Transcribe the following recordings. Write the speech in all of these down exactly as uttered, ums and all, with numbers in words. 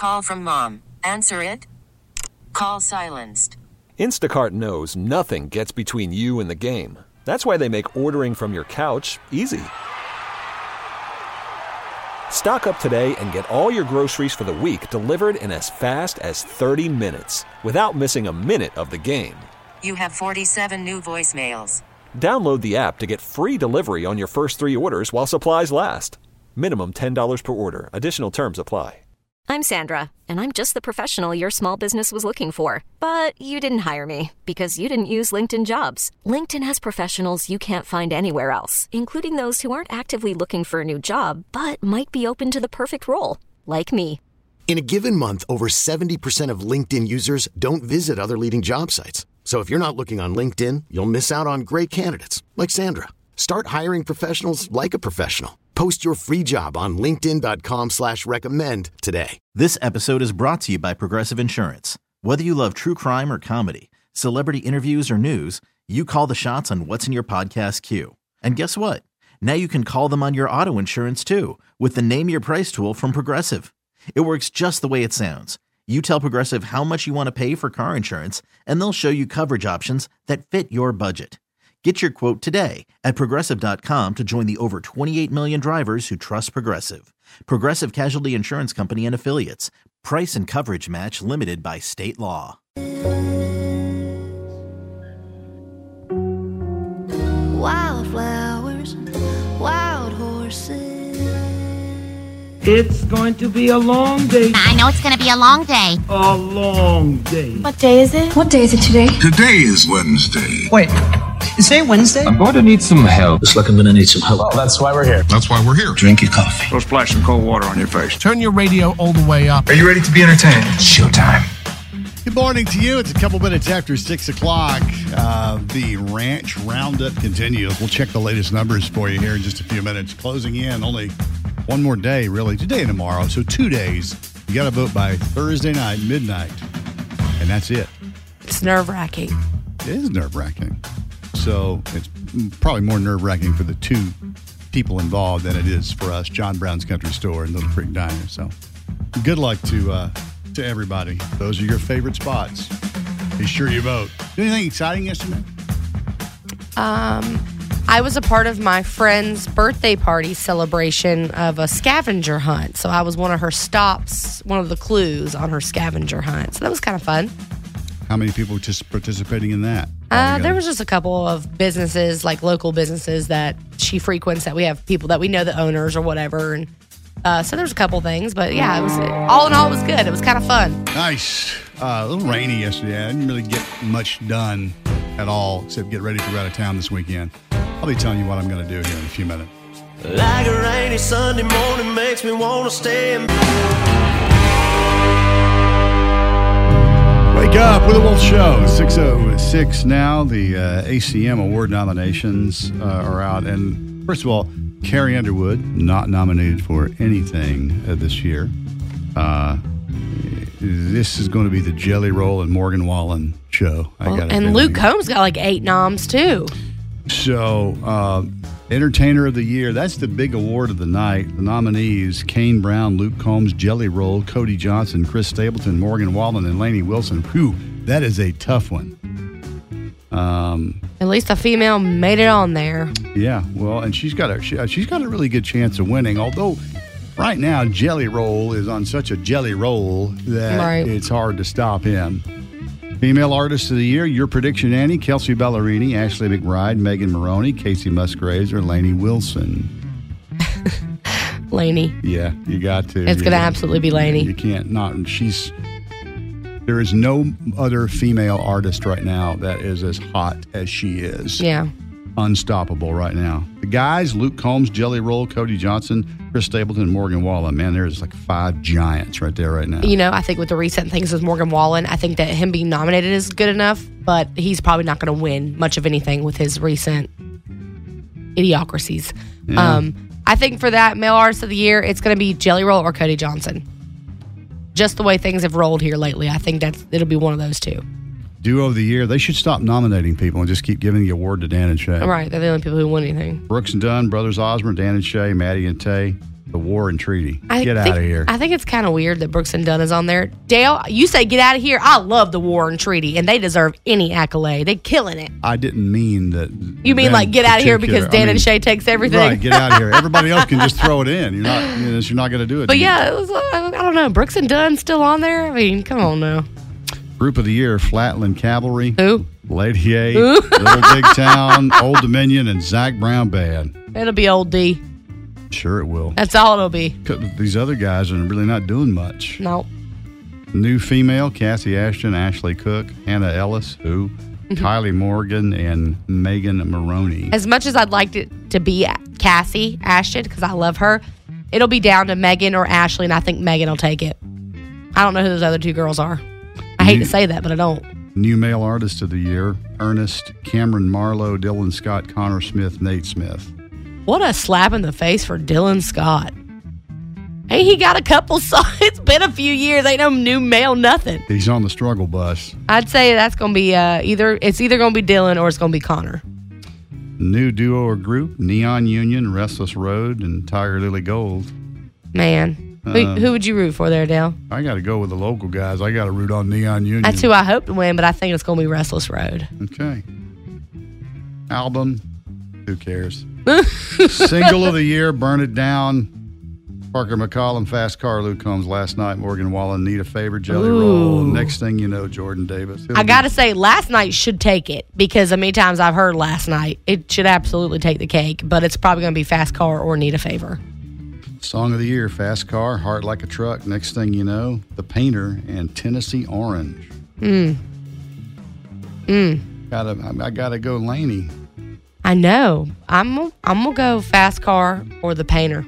call from mom. Answer it. Call silenced. Instacart knows nothing gets between you and the game. That's why they make ordering from your couch easy. Stock up today and get all your groceries for the week delivered in as fast as thirty minutes without missing a minute of the game. You have forty-seven new voicemails. Download the app to get free delivery on your first three orders while supplies last. Minimum ten dollars per order. Additional terms apply. I'm Sandra, and I'm just the professional your small business was looking for. But you didn't hire me because you didn't use LinkedIn Jobs. LinkedIn has professionals you can't find anywhere else, including those who aren't actively looking for a new job, but might be open to the perfect role, like me. In a given month, over seventy percent of LinkedIn users don't visit other leading job sites. So if you're not looking on LinkedIn, you'll miss out on great candidates like Sandra. Start hiring professionals like a professional. Post your free job on linkedin.com slash recommend today. This episode is brought to you by Progressive Insurance. Whether you love true crime or comedy, celebrity interviews or news, you call the shots on what's in your podcast queue. And guess what? Now you can call them on your auto insurance too with the Name Your Price tool from Progressive. It works just the way it sounds. You tell Progressive how much you want to pay for car insurance, and they'll show you coverage options that fit your budget. Get your quote today at Progressive dot com to join the over twenty-eight million drivers who trust Progressive. Progressive Casualty Insurance Company and Affiliates. Price and coverage match limited by state law. Wildflowers, wild horses. It's going to be a long day. I know it's going to be a long day. A long day. What day is it? What day is it today? Today is Wednesday. Wait, is today Wednesday? I'm going to need some help. Looks like I'm going to need some help. Well, that's why we're here. That's why we're here. Drink your coffee. Go splash some cold water on your face. Turn your radio all the way up. Are you ready to be entertained? It's showtime. Good morning to you. It's a couple minutes after six o'clock. Uh, the Ranch Roundup continues. We'll check the latest numbers for you here in just a few minutes. Closing in only one more day, really. Today and tomorrow. So two days. You got to vote by Thursday night, midnight. And that's it. It's nerve-wracking. It is nerve-wracking. So it's probably more nerve-wracking for the two people involved than it is for us, John Brown's Country Store and Little Creek Diner. So good luck to uh, to everybody. Those are your favorite spots. Be sure you vote. Do anything exciting yesterday? Um, I was a part of my friend's birthday party celebration of a scavenger hunt. So I was one of her stops, one of the clues on her scavenger hunt. So that was kind of fun. How many people just participating in that? Uh, there was just a couple of businesses, like local businesses that she frequents, that we have people that we know, the owners or whatever. And uh, so there's a couple things. But yeah, it was all in all, it was good. It was kind of fun. Nice. Uh, a little rainy yesterday. I didn't really get much done at all except get ready to go out of town this weekend. I'll be telling you what I'm going to do here in a few minutes. Like a rainy Sunday morning makes me want to stay in. Wake up with a Wolf Show. six oh six now. The uh, A C M award nominations uh, are out. And first of all, Carrie Underwood, not nominated for anything uh, this year. Uh, this is going to be the Jelly Roll and Morgan Wallen show. I Well, got and Luke Combs got like eight noms, too. So, uh, Entertainer of the Year, that's the big award of the night. The nominees, Kane Brown, Luke Combs, Jelly Roll, Cody Johnson, Chris Stapleton, Morgan Wallen, and Lainey Wilson. Whew, that is a tough one. Um, At least a female made it on there. Yeah, well, and she's got a she, she's got a really good chance of winning. Although, right now, Jelly Roll is on such a jelly roll that right. it's hard to stop him. Female Artist of the Year, your prediction, Annie, Kelsey Ballerini, Ashley McBride, Megan Maroney, Casey Musgraves, or Lainey Wilson. Lainey. Yeah, you got to. It's going to absolutely be Lainey. You can't not. She's. There is no other female artist right now that is as hot as she is. Yeah. Unstoppable right now. The guys, Luke Combs, Jelly Roll, Cody Johnson, Chris Stapleton, Morgan Wallen. Man, there's like five giants right there right now. You know, I think with the recent things with Morgan Wallen, I think that him being nominated is good enough, but he's probably not going to win much of anything with his recent idiocracies. Yeah. Um, I think for that Male Artist of the Year, it's going to be Jelly Roll or Cody Johnson. Just the way things have rolled here lately, I think that's it'll be one of those two. Duo of the Year, they should stop nominating people and just keep giving the award to Dan and Shay. All right, they're the only people who win anything. Brooks and Dunn, Brothers Osborne, Dan and Shay, Maddie and Tay, The War and Treaty. I Get think, out of here. I think it's kind of weird that Brooks and Dunn is on there. Dale, you say get out of here. I love the War and Treaty, and they deserve any accolade. They're killing it. I didn't mean that. You mean like get out of here because Dan I mean, and Shay takes everything? Right, get out of here. Everybody else can just throw it in. You're not, you know, you're not going to do it. But yeah, it was, I don't know. Brooks and Dunn still on there? I mean, come on now. Group of the Year, Flatland Cavalry. Who? Lady A, Who? Little Big Town, Old Dominion, and Zach Brown Band. It'll be Old D. Sure it will. That's all it'll be. These other guys are really not doing much. No. New female, Cassie Ashton, Ashley Cook, Hannah Ellis, who? Mm-hmm. Kylie Morgan, and Megan Maroney. As much as I'd like it to be Cassie Ashton, because I love her, it'll be down to Megan or Ashley, and I think Megan will take it. I don't know who those other two girls are. I hate New, to say that, but I don't. New Male Artist of the Year, Ernest, Cameron Marlowe, Dylan Scott, Connor Smith, Nate Smith. What a slap in the face for Dylan Scott. Hey, he got a couple songs. It's been a few years. Ain't no new male nothing. He's on the struggle bus. I'd say that's going to be uh, either, it's either going to be Dylan or it's going to be Connor. New duo or group, Neon Union, Restless Road, and Tiger Lily Gold. Man. Uh, who, who would you root for there, Dale? I got to go with the local guys. I got to root on Neon Union. That's who I hope to win, but I think it's going to be Restless Road. Okay. Album, who cares? Single of the Year, Burn It Down. Parker McCollum, Fast Car, Luke Combs, Last Night, Morgan Wallen, Need a Favor, Jelly Ooh. Roll. Next thing you know, Jordan Davis. It'll I got to say, Last Night should take it because how many times I've heard Last Night. It should absolutely take the cake, but it's probably going to be Fast Car or Need a Favor. Song of the Year, Fast Car, Heart Like a Truck. Next thing you know, The Painter and Tennessee Orange. Mm. Mm. Gotta, I, I got to go Laney. I know. I'm I'm gonna go Fast Car or The Painter.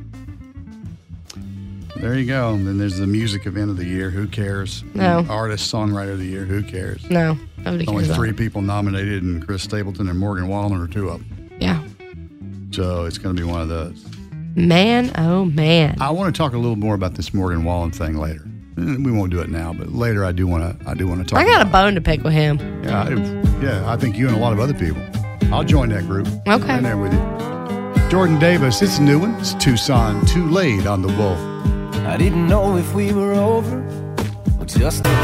There you go. And then there's the music event of the year. Who cares? No. Artist, songwriter of the year. Who cares? No. Nobody Only cares. three people nominated, and Chris Stapleton and Morgan Wallen are two of them. Yeah. So it's going to be one of those. Man, oh man. I want to talk a little more about this Morgan Wallen thing later. We won't do it now, but later I do want to. I do want to talk. I got about a bone to pick with him. Yeah, I, yeah. I think you and a lot of other people. I'll join that group. Okay. In there with you. Jordan Davis, it's a new one. It's Tucson, Too Late on the Wolf. I didn't know if we were over or just a...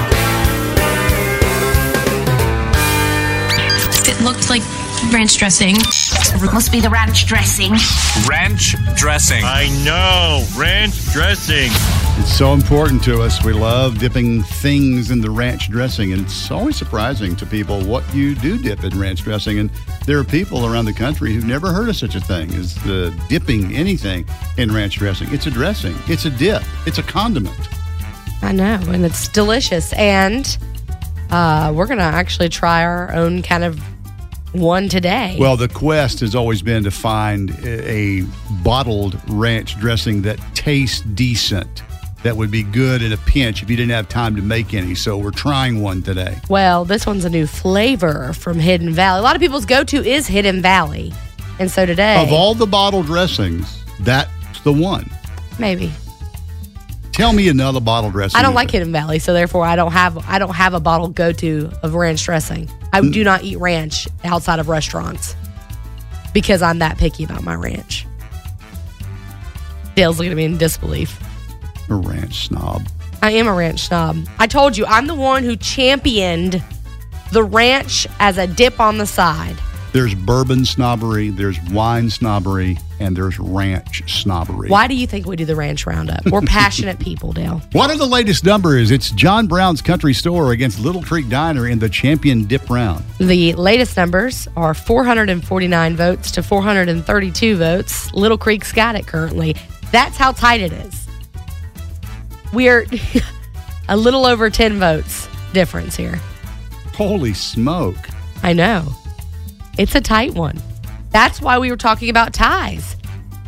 It looked like ranch dressing. It must be the ranch dressing. Ranch dressing. I know, ranch dressing. It's so important to us. We love dipping things in the ranch dressing, and it's always surprising to people what you do dip in ranch dressing. And there are people around the country who've never heard of such a thing as the dipping anything in ranch dressing. It's a dressing. It's a dip. It's a condiment. I know, and it's delicious. And uh, we're going to actually try our own kind of one today. Well, the quest has always been to find a, a bottled ranch dressing that tastes decent, that would be good in a pinch if you didn't have time to make any. So we're trying one today. Well, this one's a new flavor from Hidden Valley. A lot of people's go-to is Hidden Valley. And so today... Of all the bottled dressings, that's the one. Maybe. Tell me another bottled dressing. I don't like Hidden Valley, so therefore I don't have I don't have a bottled go-to of ranch dressing. I mm. do not eat ranch outside of restaurants because I'm that picky about my ranch. Dale's looking at me in disbelief. A ranch snob. I am a ranch snob. I told you, I'm the one who championed the ranch as a dip on the side. There's bourbon snobbery, there's wine snobbery, and there's ranch snobbery. Why do you think we do the ranch roundup? We're passionate people, Dale. What are the latest numbers? It's John Brown's Country Store against Little Creek Diner in the champion dip round. The latest numbers are four hundred forty-nine votes to four hundred thirty-two votes. Little Creek's got it currently. That's how tight it is. We're a little over ten votes difference here. Holy smoke. I know. It's a tight one. That's why we were talking about ties.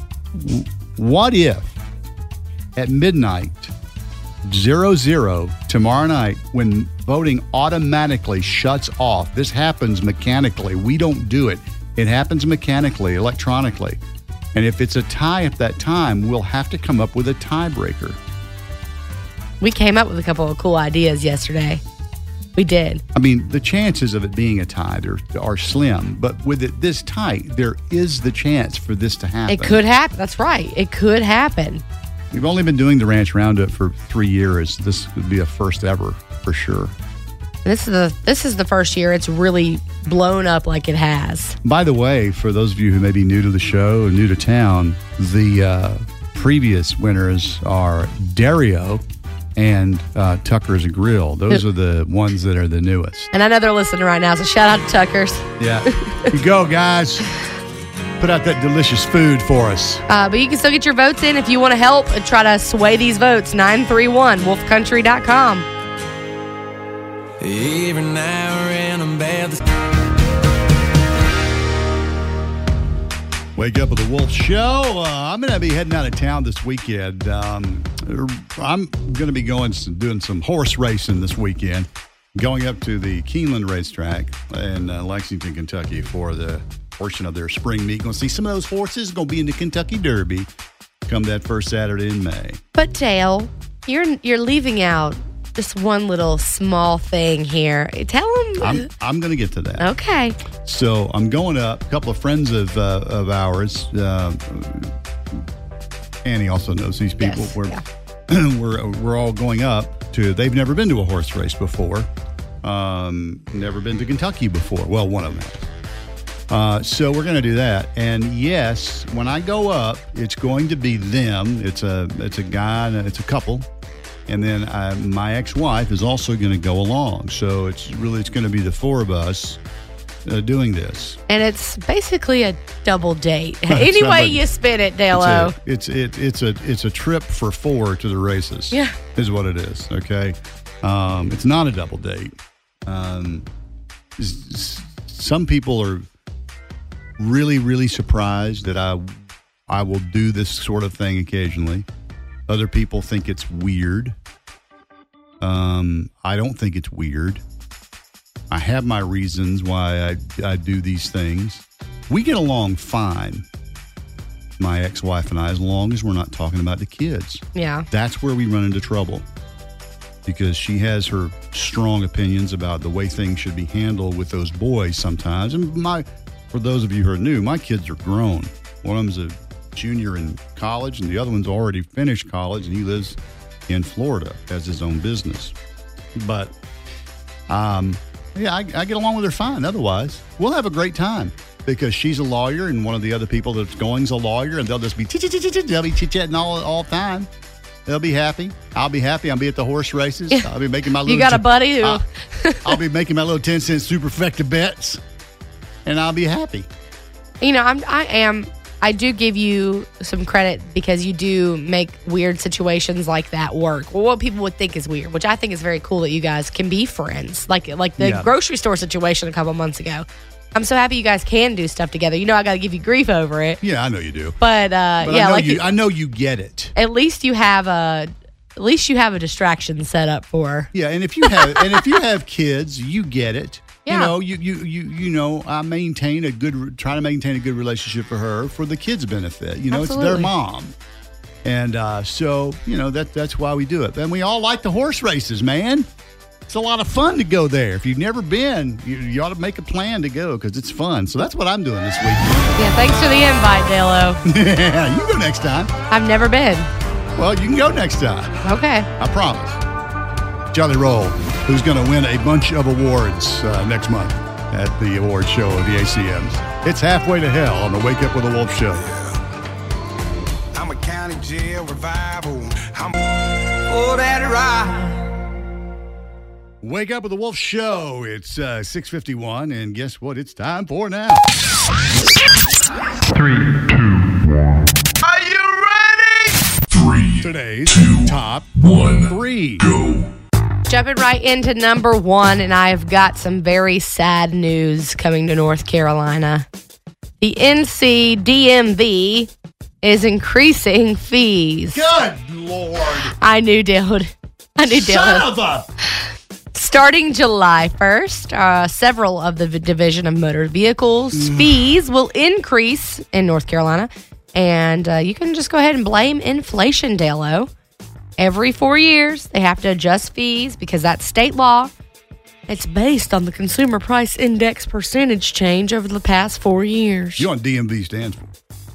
What if at midnight, zero zero, tomorrow night, when voting automatically shuts off, this happens mechanically. We don't do it. It happens mechanically, electronically. And if it's a tie at that time, we'll have to come up with a tiebreaker. We came up with a couple of cool ideas yesterday. We did. I mean, the chances of it being a tie are, are slim, but with it this tight, there is the chance for this to happen. It could happen. That's right. It could happen. We've only been doing the Ranch Roundup for three years. This would be a first ever for sure. This is the this is the first year it's really blown up like it has. By the way, for those of you who may be new to the show or new to town, the uh, previous winners are Dario and uh, Tucker's Grill. Those are the ones that are the newest. And I know they're listening right now, so shout out to Tucker's. Yeah. You go, guys. Put out that delicious food for us. Uh, but you can still get your votes in if you want to help and try to sway these votes. nine three one wolf country dot com. Every now and I'm bad. Wake up with the Wolf Show. Uh, I'm going to be heading out of town this weekend. Um, I'm going to be going doing some horse racing this weekend, going up to the Keeneland Racetrack in uh, Lexington, Kentucky for the portion of their spring meet. Going to see some of those horses. Going to be in the Kentucky Derby come that first Saturday in May. But Dale, you're you're leaving out just one little small thing here. Tell them. I'm, I'm going to get to that. Okay. So I'm going up. A couple of friends of uh, of ours. Uh, Annie also knows these people. Yes, we're, yeah. we're we're all going up to. They've never been to a horse race before. Um, never been to Kentucky before. Well, one of them has. Uh, so we're going to do that. And yes, when I go up, it's going to be them. It's a it's a guy and it's a couple. And then uh, my ex-wife is also going to go along. So it's really, it's going to be the four of us uh, doing this. And it's basically a double date. Any way you spin it, Dale-O. It's, a, it's, it's, a, it's a trip for four to the races. Yeah. Is what it is, okay? Um, it's not a double date. Um, s- some people are really, really surprised that I, I will do this sort of thing occasionally. Other people think it's weird. Um, I don't think it's weird. I have my reasons why I, I do these things. We get along fine, my ex-wife and I, as long as we're not talking about the kids. Yeah. That's where we run into trouble because she has her strong opinions about the way things should be handled with those boys sometimes. And my, for those of you who are new, my kids are grown. One of them's a junior in college, and the other one's already finished college, and he lives in Florida, has his own business. But, um, yeah, I, I get along with her fine. Otherwise, we'll have a great time because she's a lawyer, and one of the other people that's going's a lawyer, and they'll just be they'll be chit-chatting all all the time. They'll be happy. I'll be happy. I'll be at the horse races. Yeah. I'll be making my little. You got a buddy who? I'll, I'll be making my little ten cent superfecta bets, and I'll be happy. You know, I'm. I am. I do give you some credit because you do make weird situations like that work. Well, what people would think is weird, which I think is very cool that you guys can be friends. Like like the Yeah. grocery store situation a couple months ago. I'm so happy you guys can do stuff together. You know, I got to give you grief over it. Yeah, I know you do. But, uh, But yeah, I know like you, it- I know you get it. at least you have a at least you have a distraction set up for her. Yeah, and if you have and if you have kids, you get it. Yeah. You know, you you you you know, I maintain a good try to maintain a good relationship for her for the kids' benefit. You know, Absolutely. it's their mom. And uh, so, you know, that that's why we do it. And we all like the horse races, man. It's a lot of fun to go there. If you've never been, you, you ought to make a plan to go because it's fun. So that's what I'm doing this weekend. Yeah, thanks for the invite, Dale-O. Yeah, you go next time. I've never been. Well, you can go next time. Okay. I promise. Jelly Roll, who's going to win a bunch of awards uh, next month at the award show of the A C Ms. It's Halfway to Hell on the Wake Up with the Wolf show. I'm a county jail revival. I'm oh, that ride. Wake Up with the Wolf show. It's uh, six fifty-one, and guess what? It's time for now. Three, two, one. Are you ready? Three, Today's two, top one, three. Go. Jumping right into number one, and I've got some very sad news coming to North Carolina. The N C D M V is increasing fees. Good Lord. I knew Dale. I knew Dale. Son of a... Starting July first, uh, several of the v- Division of Motor Vehicles fees will increase in North Carolina. And uh, you can just go ahead and blame inflation, Dale-O. Every four years, they have to adjust fees because that's state law. It's based on the Consumer Price Index percentage change over the past four years. You know what D M V stands for?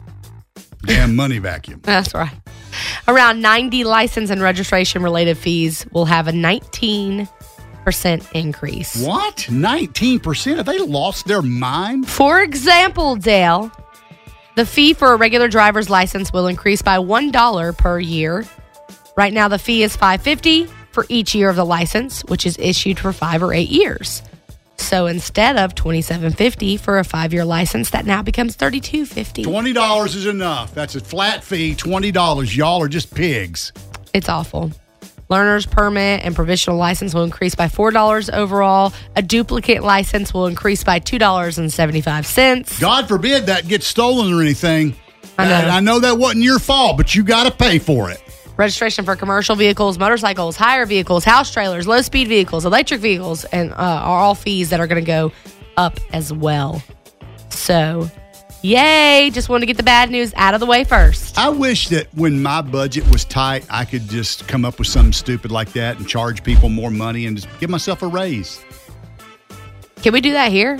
Damn money vacuum. That's right. Around ninety license and registration related fees will have a nineteen percent increase. What? nineteen percent? Have they lost their mind? For example, Dale, the fee for a regular driver's license will increase by one dollar per year. Right now, the fee is five dollars and fifty cents for each year of the license, which is issued for five or eight years. So instead of twenty-seven dollars and fifty cents for a five-year license, that now becomes thirty-two dollars and fifty cents. twenty dollars is enough. That's a flat fee, twenty dollars. Y'all are just pigs. It's awful. Learner's permit and provisional license will increase by four dollars overall. A duplicate license will increase by two dollars and seventy-five cents. God forbid that gets stolen or anything. I know. And I know that wasn't your fault, but you got to pay for it. Registration for commercial vehicles, motorcycles, hire vehicles, house trailers, low-speed vehicles, electric vehicles, and uh, are all fees that are going to go up as well. So, yay. Just wanted to get the bad news out of the way first. I wish that when my budget was tight, I could just come up with something stupid like that and charge people more money and just give myself a raise. Can we do that here?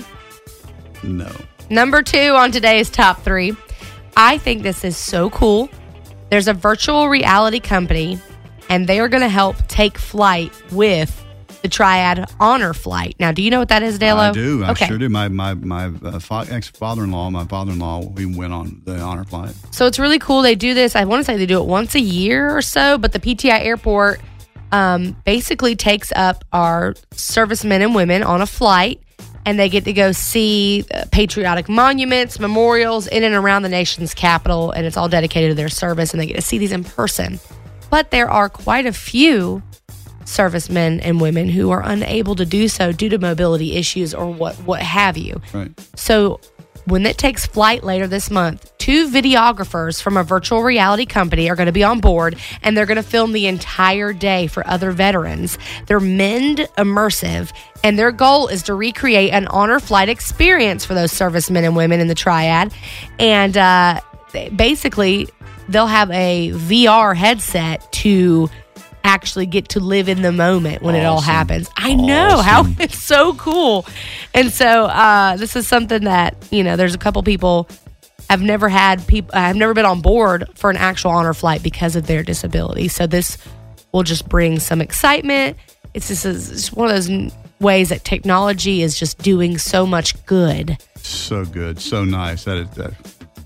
No. Number two on today's top three. I think this is so cool. There's a virtual reality company, and they are going to help take flight with the Triad Honor Flight. Now, do you know what that is, Dalo? I do. I okay. sure do. My my my uh, fa- ex-father-in-law, my father-in-law, we went on the Honor Flight. So it's really cool. They do this. I want to say they do it once a year or so, but the P T I Airport um, basically takes up our servicemen and women on a flight, and they get to go see patriotic monuments, memorials in and around the nation's capital, and it's all dedicated to their service, and they get to see these in person. But there are quite a few servicemen and women who are unable to do so due to mobility issues or what, what have you. Right. So when it takes flight later this month, two videographers from a virtual reality company are going to be on board, and they're going to film the entire day for other veterans. They're Mend Immersive, and their goal is to recreate an honor flight experience for those servicemen and women in the Triad. And uh, basically, they'll have a V R headset to actually get to live in the moment when awesome. It all happens. I know awesome. how it's so cool. And so uh, this is something that, you know, there's a couple people have never had people, I've never been on board for an actual honor flight because of their disability. So this will just bring some excitement. It's just it's one of those ways that technology is just doing so much good. So good. So nice. That is that.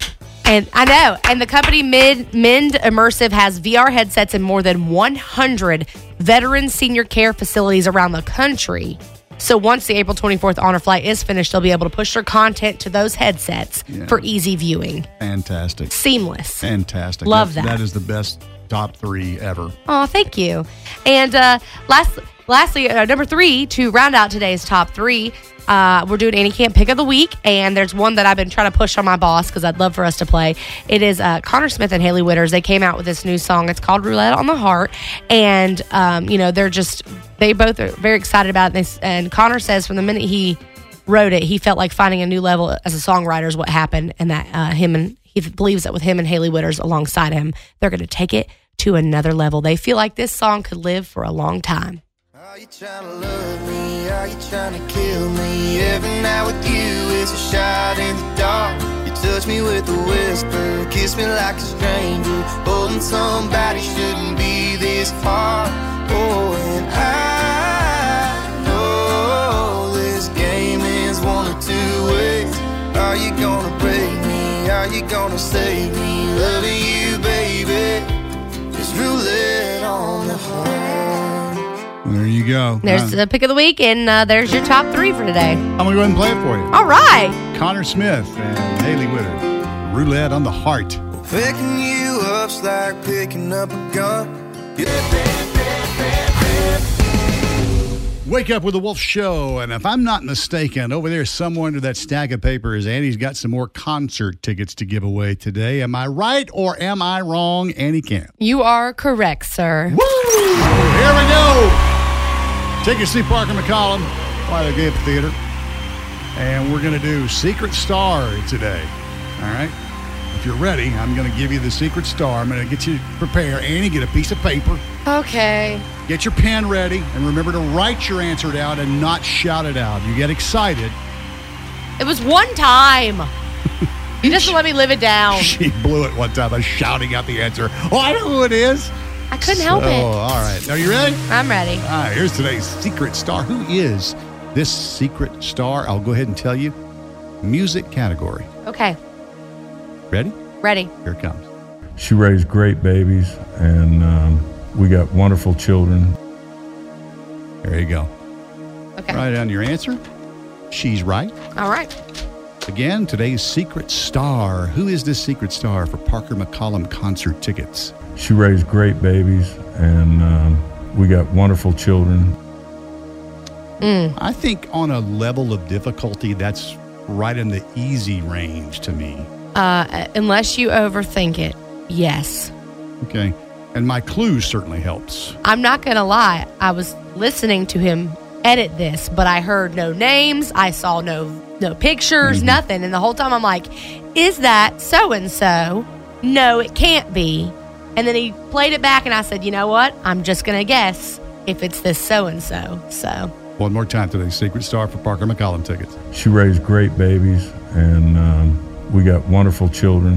And I know. And the company Mid, Mend Immersive has V R headsets in more than one hundred veteran senior care facilities around the country. So once the April twenty-fourth Honor Flight is finished, they'll be able to push their content to those headsets yeah. for easy viewing. Fantastic. Seamless. Fantastic. Love that. That. That is the best top three ever. Oh, thank you. And uh, last, lastly, uh, number three, to round out today's top three, Uh, we're doing Annie Camp Pick of the Week, and there's one that I've been trying to push on my boss because I'd love for us to play. It is uh, Connor Smith and Haley Witters. They came out with this new song. It's called Roulette on the Heart, and um, you know they're just they both are very excited about this. And Connor says from the minute he wrote it, he felt like finding a new level as a songwriter is what happened, and that uh, him and he believes that with him and Haley Witters alongside him, they're going to take it to another level. They feel like this song could live for a long time. Are you trying to love me? Are you trying to kill me? Every night with you is a shot in the dark. You touch me with a whisper, kiss me like a stranger. Holding somebody shouldn't be this hard. Oh, and I know this game is one or two ways. Are you gonna break me? Are you gonna save me? Loving you, baby, is roulette on the heart. There you go. There's uh, the pick of the week, and uh, there's your top three for today. I'm going to go ahead and play it for you. All right. Connor Smith and Haley Witters, Roulette on the Heart. Picking you up's like picking up a gun. Wake up with the Wolf Show, and if I'm not mistaken, over there somewhere under that stack of papers, Annie's got some more concert tickets to give away today. Am I right or am I wrong, Annie Camp? You are correct, sir. Woo! Here we go. Take you to see Parker McCollum, Wilder Amphitheater, and we're going to do Secret Star today. All right? if you're ready, I'm going to give you the secret star. I'm going to get you to prepare. Annie, get a piece of paper. Okay. Get your pen ready, and remember to write your answer down and not shout it out. You get excited. It was one time. You just let me live it down. She blew it one time by shouting out the answer. Oh, I know who it is. I couldn't help so, it. All right. Are you ready? I'm ready. All right. Here's today's secret star. Who is this secret star? I'll go ahead and tell you. Music category. Okay. Ready? Ready. Here it comes. She raised great babies, and um, we got wonderful children. There you go. Okay. Write down your answer. She's right. All right. Again, today's secret star. Who is this secret star for Parker McCollum concert tickets? She raised great babies, and um, we got wonderful children. Mm. I think on a level of difficulty, that's right in the easy range to me. Uh, unless you overthink it, yes. Okay. And my clue certainly helps. I'm not going to lie. I was listening to him edit this, but I heard no names. I saw no no pictures, mm-hmm. nothing. And the whole time I'm like, is that so-and-so? No, it can't be. And then he played it back and I said, you know what? I'm just going to guess if it's this so-and-so. So. One more time today's secret star for Parker McCollum tickets. She raised great babies, and um, we got wonderful children.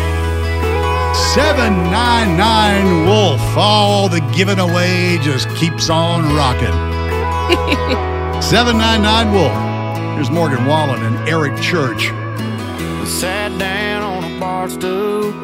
seven nine nine Wolf. All the giving away just keeps on rocking. seven nine nine Wolf. Here's Morgan Wallen and Eric Church. I sat down on a bar stool.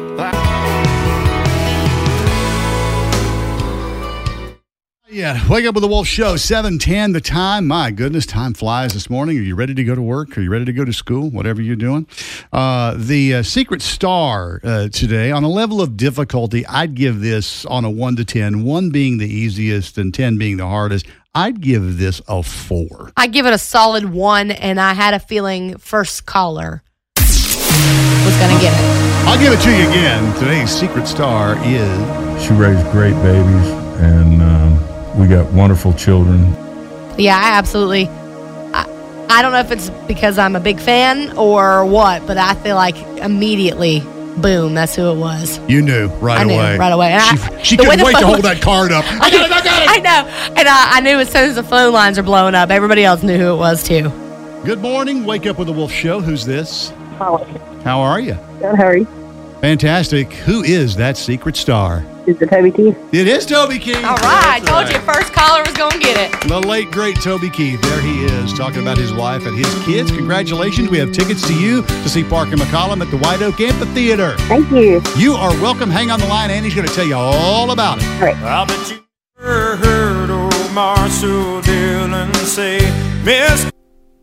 Yeah, Wake Up with the Wolf Show, seven ten the time. My goodness, time flies this morning. Are you ready to go to work? Are you ready to go to school? Whatever you're doing. Uh, the uh, secret star uh, today, on a level of difficulty, I'd give this on a one to ten, one being the easiest and ten being the hardest. I'd give this a four. I give it a solid one, and I had a feeling first caller was going to get it. I'll give it to you again. Today's secret star is... She raised great babies, and um, we got wonderful children. Yeah, I absolutely. I, I don't know if it's because I'm a big fan or what, but I feel like immediately, boom, that's who it was. You knew right I knew away. right away. And she I, she couldn't wait to hold that card up. I got it, I got it. I know. And I, I knew as soon as the phone lines are blowing up, everybody else knew who it was too. Good morning. Wake Up with the Wolf Show. Who's this? Holly. How are you? Good, how are you? Fantastic. Who is that secret star? Is it Toby Keith? It is Toby Keith. All right. I told right. you first caller was going to get it. The late, great Toby Keith. There he is, talking about his wife and his kids. Congratulations. We have tickets to you to see Parker McCollum at the White Oak Amphitheater. Thank you. You are welcome. Hang on the line. Annie's going to tell you all about it. All right. I bet you never heard old Marshall Dillon say, Miss...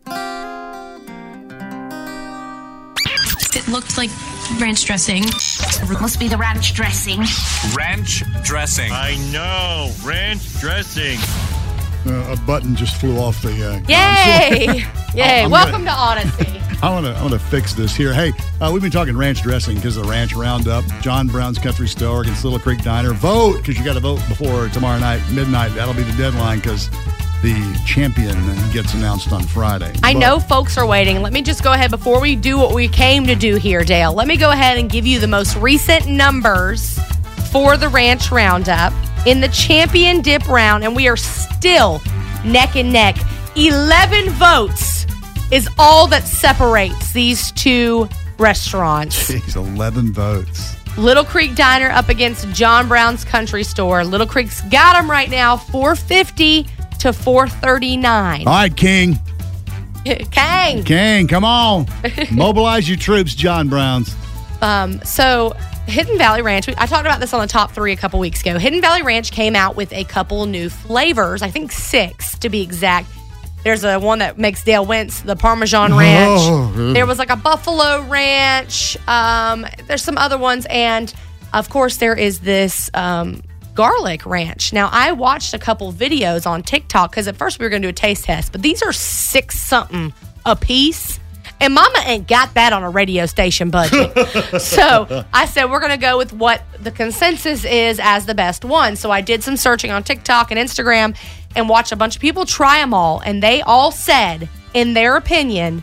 It looked like ranch dressing. It must be the ranch dressing. Ranch dressing. I know. Ranch dressing. Uh, a button just flew off the uh, Yay! Yay. I'm Welcome gonna, to Honesty. I want to I want to fix this here. Hey, uh, we've been talking ranch dressing because of the Ranch Roundup. John Brown's Country Store against Little Creek Diner. Vote, because you got to vote before tomorrow night, midnight. That'll be the deadline because the champion gets announced on Friday. I but, know folks are waiting. Let me just go ahead before we do what we came to do here, Dale. Let me go ahead and give you the most recent numbers for the Ranch Roundup in the champion dip round, and we are still neck and neck. eleven votes is all that separates these two restaurants. Jeez, eleven votes. Little Creek Diner up against John Brown's Country Store. Little Creek's got them right now, four fifty to four thirty-nine. All right, King. Kang. King, come on. Mobilize your troops, John Brown's. Um, so Hidden Valley Ranch, I talked about this on the top three a couple weeks ago. Hidden Valley Ranch came out with a couple new flavors, I think six to be exact. There's a one that makes Dale wince, the Parmesan Ranch. Oh, there was like a Buffalo Ranch. Um, there's some other ones. And, of course, there is this um, Garlic Ranch. Now, I watched a couple videos on TikTok because at first we were going to do a taste test. But these are six something a piece. And Mama ain't got that on a radio station budget. So I said we're going to go with what the consensus is as the best one. So I did some searching on TikTok and Instagram and watched a bunch of people try them all. And they all said, in their opinion,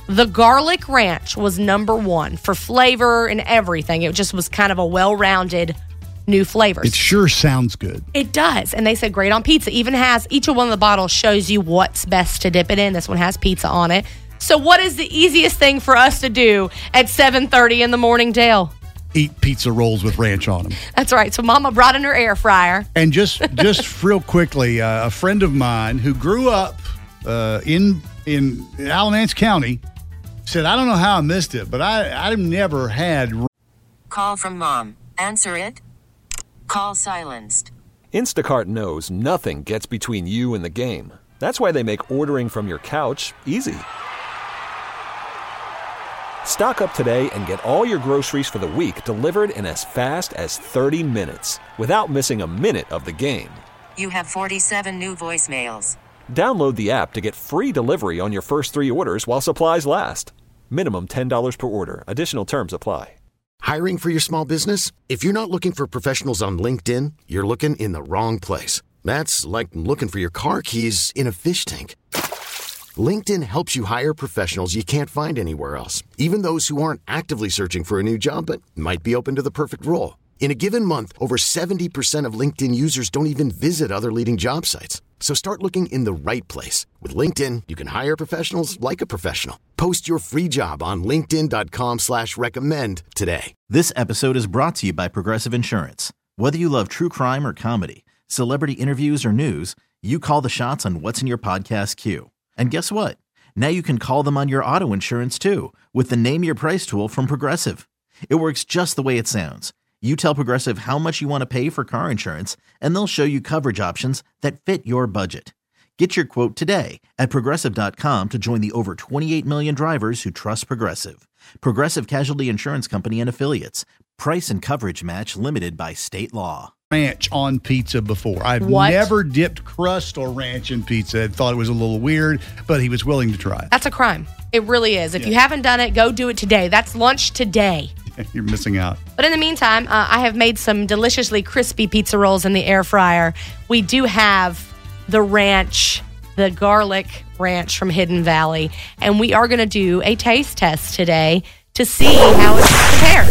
The garlic ranch was number one for flavor and everything. It just was kind of a well-rounded new flavor. It sure sounds good. It does. And they said great on pizza. Even has, each one of the bottles shows you what's best to dip it in. This one has pizza on it. So what is the easiest thing for us to do at seven thirty in the morning, Dale? Eat pizza rolls with ranch on them. That's right. So Mama brought in her air fryer. And just just real quickly, uh, a friend of mine who grew up uh, in in Alamance County said, I don't know how I missed it, but I, I've never had... Call from mom. Answer it. Call silenced. Instacart knows nothing gets between you and the game. That's why they make ordering from your couch easy. Stock up today and get all your groceries for the week delivered in as fast as thirty minutes without missing a minute of the game. You have forty-seven new voicemails. Download the app to get free delivery on your first three orders while supplies last. Minimum ten dollars per order. Additional terms apply. Hiring for your small business? If you're not looking for professionals on LinkedIn, you're looking in the wrong place. That's like looking for your car keys in a fish tank. LinkedIn helps you hire professionals you can't find anywhere else, even those who aren't actively searching for a new job but might be open to the perfect role. In a given month, over seventy percent of LinkedIn users don't even visit other leading job sites. So start looking in the right place. With LinkedIn, you can hire professionals like a professional. Post your free job on linkedin.com slash recommend today. This episode is brought to you by Progressive Insurance. Whether you love true crime or comedy, celebrity interviews or news, you call the shots on what's in your podcast queue. And guess what? Now you can call them on your auto insurance too with the Name Your Price tool from Progressive. It works just the way it sounds. You tell Progressive how much you want to pay for car insurance, and they'll show you coverage options that fit your budget. Get your quote today at Progressive dot com to join the over twenty-eight million drivers who trust Progressive. Progressive Casualty Insurance Company and Affiliates. Price and coverage match limited by state law. Ranch on pizza before. I've What? never dipped crust or ranch in pizza. I thought it was a little weird, but he was willing to try it. That's a crime. It really is. If Yeah. you haven't done it, go do it today. That's lunch today. You're missing out. But in the meantime, uh, I have made some deliciously crispy pizza rolls in the air fryer. We do have the ranch, the garlic ranch from Hidden Valley, and we are going to do a taste test today to see how it compares.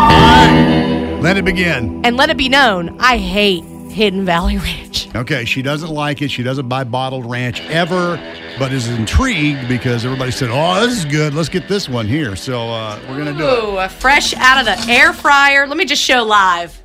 Let it begin. And let it be known, I hate Hidden Valley Ranch. Okay, she doesn't like it. She doesn't buy bottled ranch ever, but is intrigued because everybody said, oh, this is good. Let's get this one here. So uh, we're going to do it. Ooh, a fresh out of the air fryer. Let me just show live.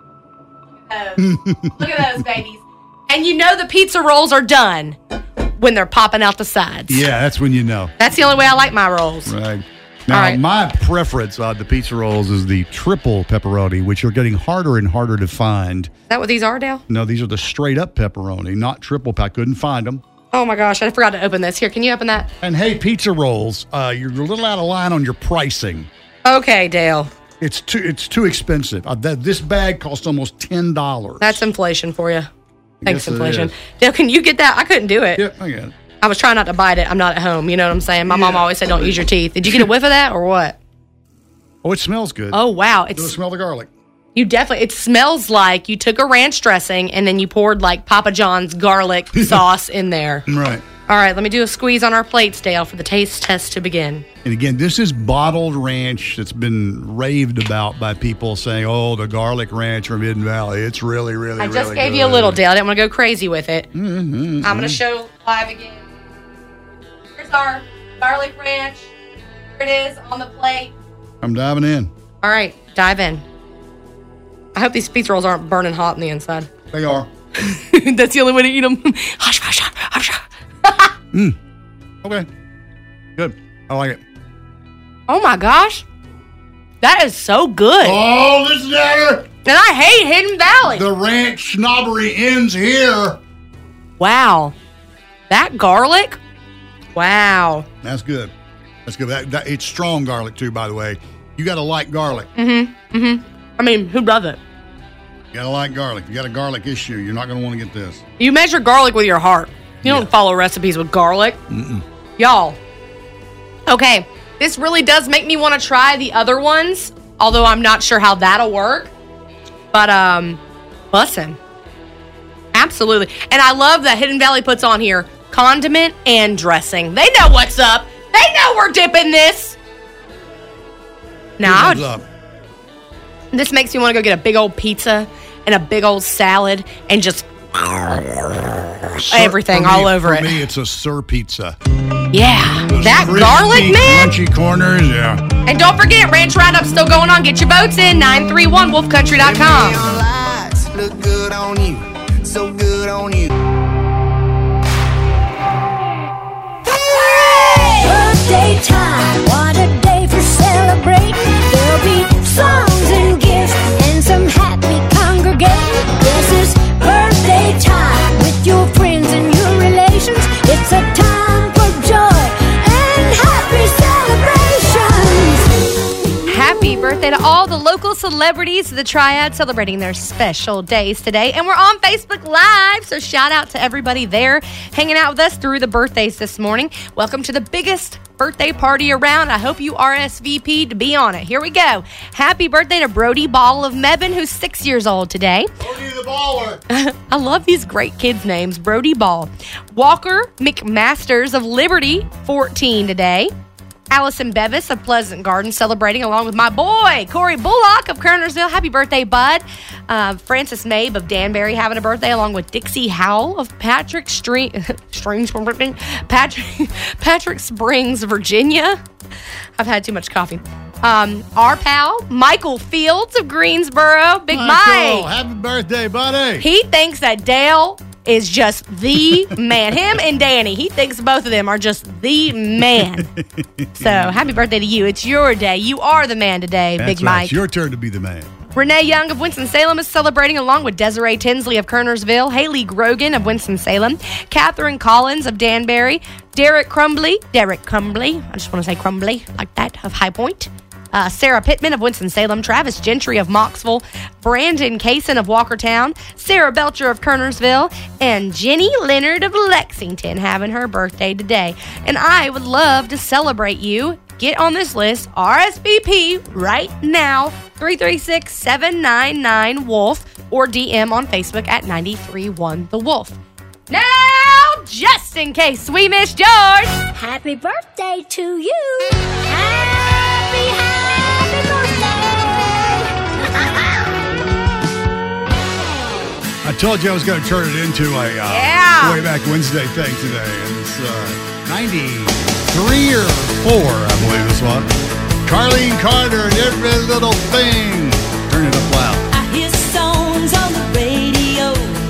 Look at those babies. And you know the pizza rolls are done when they're popping out the sides. Yeah, that's when you know. That's the only way I like my rolls. Right. Now, right. my preference on the pizza rolls is the triple pepperoni, which are getting harder and harder to find. Is that what these are, Dale? No, these are the straight up pepperoni, not triple. I couldn't find them. Oh my gosh, I forgot to open this. Here, can you open that? And hey, pizza rolls, uh, you're a little out of line on your pricing. Okay, Dale. It's too it's too expensive. Uh, that, this bag costs almost ten dollars. That's inflation for you. Thanks, guess it inflation. is. Dale, can you get that? I couldn't do it. Yep, I get it. I was trying not to bite it. I'm not at home. You know what I'm saying? My Yeah. mom always said, don't use your teeth. Did you get a whiff of that or what? Oh, it smells good. Oh, wow. Does it It's smell the garlic? You definitely, it smells like you took a ranch dressing and then you poured like Papa John's garlic sauce in there. Right. All right, let me do a squeeze on our plates, Dale, for the taste test to begin. And again, this is bottled ranch that's been raved about by people saying, oh, the garlic ranch from Hidden Valley. It's really, really, I really just gave good. you a little, Dale. I didn't want to go crazy with it. Mm-hmm, I'm going to show live again. Here's our garlic ranch. Here it is on the plate. I'm diving in. All right, dive in. I hope these pizza rolls aren't burning hot on the inside. They are. That's the only way to eat them. Hush, hush, hush, hush. Mm. Okay. Good. I like it. Oh my gosh. That is so good. Oh, this is better. And I hate Hidden Valley. The ranch snobbery ends here. Wow. That garlic? Wow. That's good. That's good. That, that, it's strong garlic, too, by the way. You got to like garlic. Mm-hmm. Mm-hmm. I mean, who doesn't? You got to like garlic. If you got a garlic issue, you're not going to want to get this. You measure garlic with your heart. You don't follow recipes with garlic. Mm-mm. Y'all. Okay. This really does make me want to try the other ones, although I'm not sure how that'll work. But, um, listen. Absolutely. And I love that Hidden Valley puts on here condiment and dressing. They know what's up. They know we're dipping this. Now, up. This makes me want to go get a big old pizza and a big old salad and just Sir, everything me, all over for it. For me, it's a Sir Pizza. Yeah. Those that crispy, garlic, man. Crunchy corners, yeah. And don't forget, Ranch Roundup's still going on. Get your votes in, nine three one wolf country dot com. Look good on you, so good on you. Birthday time, what a day for celebrating. There'll be songs and gifts and some happy congregating. This is birthday time with your friends and your relations. It's a time for joy and happy celebrations. Happy birthday to all the local celebrities of the Triad celebrating their special days today. And we're on Facebook Live, so shout out to everybody there hanging out with us through the birthdays this morning. Welcome to the biggest birthday party around. I hope you R S V P'd to be on it. Here we go. Happy birthday to Brody Ball of Mebane, who's six years old today. Brody the Baller. I love these great kids' names. Brody Ball. Walker McMasters of Liberty, fourteen today. Allison Bevis of Pleasant Garden celebrating along with my boy, Corey Bullock of Kernersville. Happy birthday, bud. Uh, Francis Mabe of Danbury having a birthday along with Dixie Howell of Patrick Stream, Strings, Patrick, Patrick Springs, Virginia. I've had too much coffee. Um, our pal, Michael Fields of Greensboro. Big Michael, Mike. happy birthday, buddy. He thinks that Dale is just the man. Him and Danny. He thinks both of them are just the man. So, happy birthday to you. It's your day. You are the man today, That's Big right. Mike. It's your turn to be the man. Renee Young of Winston-Salem is celebrating along with Desiree Tinsley of Kernersville, Haley Grogan of Winston-Salem, Catherine Collins of Danbury, Derek Crumbly, Derek Crumbly, I just want to say Crumbly, like that, of High Point. Uh, Sarah Pittman of Winston-Salem, Travis Gentry of Mocksville, Brandon Kaysen of Walkertown, Sarah Belcher of Kernersville, and Jenny Leonard of Lexington having her birthday today. And I would love to celebrate you. Get on this list, R S V P right now, three three six, seven nine nine, WOLF, or D M on Facebook at nine three one The Wolf. Now, just in case we missed yours, happy birthday to you. Happy, happy birthday. I told you I was going to turn it into a uh, yeah. way back Wednesday thing today. And it's uh, ninety-three or four, I believe this one. Carlene Carter and Every Little Thing. Turn it up loud. I hear songs on the radio.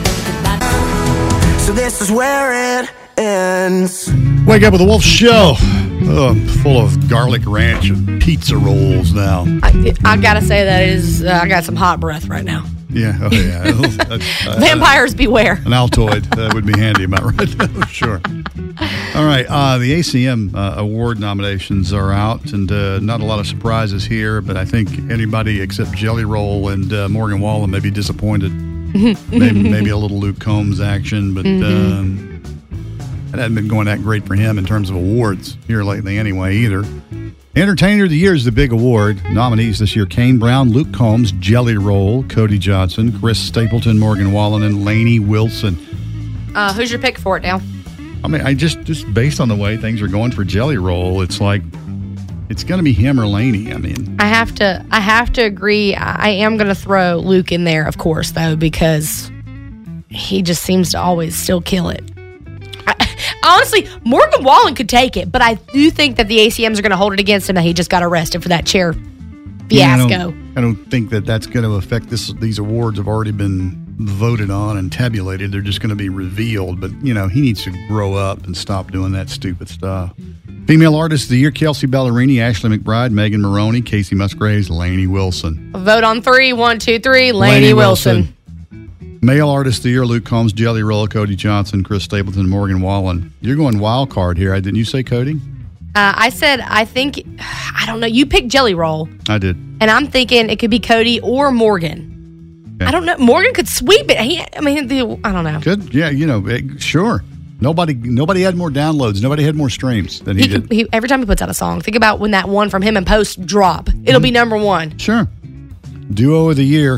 So this is where it ends. Wake up with the Wolf Show. Oh, full of garlic ranch and pizza rolls now. I, I gotta say that is, uh, I got some hot breath right now. Yeah, oh yeah. uh, uh, Vampires beware. An Altoid uh, would be handy about right now, sure. All right, uh, the A C M uh, award nominations are out, and uh, not a lot of surprises here, but I think anybody except Jelly Roll and uh, Morgan Wallen may be disappointed. maybe, maybe a little Luke Combs action, but mm-hmm. um, it hasn't been going that great for him in terms of awards here lately anyway either. Entertainer of the Year is the big award. Nominees this year, Kane Brown, Luke Combs, Jelly Roll, Cody Johnson, Chris Stapleton, Morgan Wallen, and Lainey Wilson. Uh, who's your pick for it now? I mean, I just, just based on the way things are going for Jelly Roll, it's like, it's going to be him or Lainey. I mean, I have to, I have to agree. I am going to throw Luke in there, of course, though, because he just seems to always still kill it. I, honestly, Morgan Wallen could take it, but I do think that the A C Ms are going to hold it against him that he just got arrested for that chair fiasco. Yeah, I, don't, I don't think that that's going to affect this. These awards have already been voted on and tabulated. They're just going to be revealed. But, you know, he needs to grow up and stop doing that stupid stuff. Female Artist of the Year, Kelsey Ballerini, Ashley McBride, Megan Maroney, Casey Musgraves, Lainey Wilson. Vote on three. One, two, three. Lainey Wilson. Wilson. Male Artist of the Year, Luke Combs, Jelly Roll, Cody Johnson, Chris Stapleton, Morgan Wallen. You're going wild card here. Didn't you say Cody? Uh, I said, I think, I don't know. You picked Jelly Roll. I did. And I'm thinking it could be Cody or Morgan. Okay. I don't know. Morgan could sweep it. He, I mean, the, I don't know. Good. Yeah, you know, it, sure. Nobody nobody had more downloads. Nobody had more streams than he, he did. Could, he, every time he puts out a song, think about when that one from him and Post drop. It'll mm-hmm. be number one. Sure. Duo of the Year,